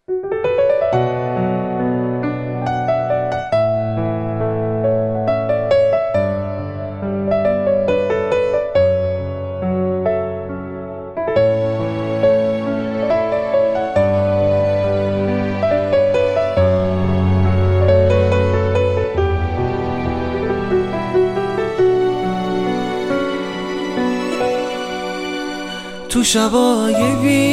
تو شبای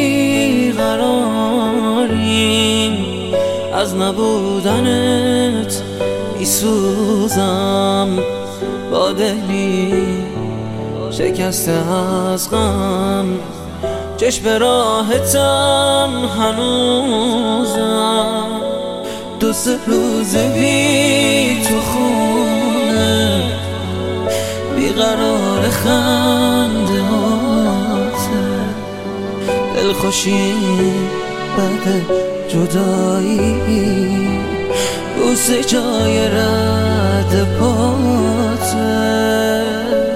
بیقراریم از نبودنت میسوزم، با دلی شکسته از غم، چشم راحتم هنوزم. دو سه روز بی تو خونه بیقرار خنده هاته، دلخوشی بعد جدایی بوسه جای رد پاته.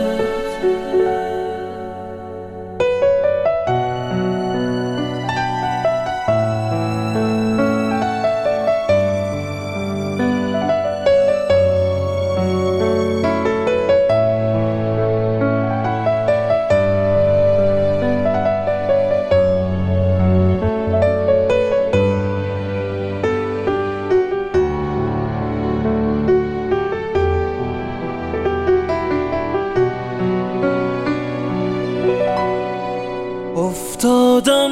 افتادم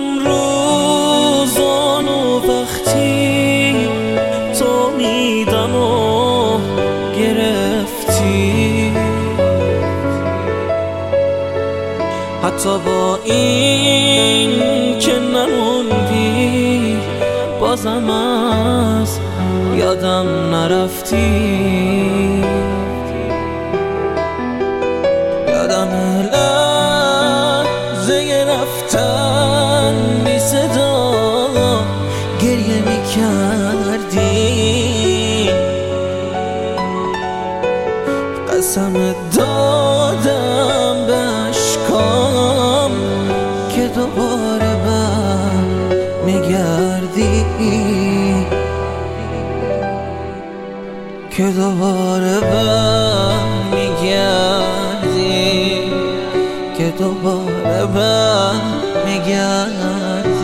روزان و وقتی تو میدم و گرفتی، حتی با این که نموندی بازم از یادم نرفتی. یادم رفتن بی صدا گریه می کردی، قسم دادم به اشکام که دوباره بر میگردی، که دوباره بر میگردی، که دوباره بر میگردی.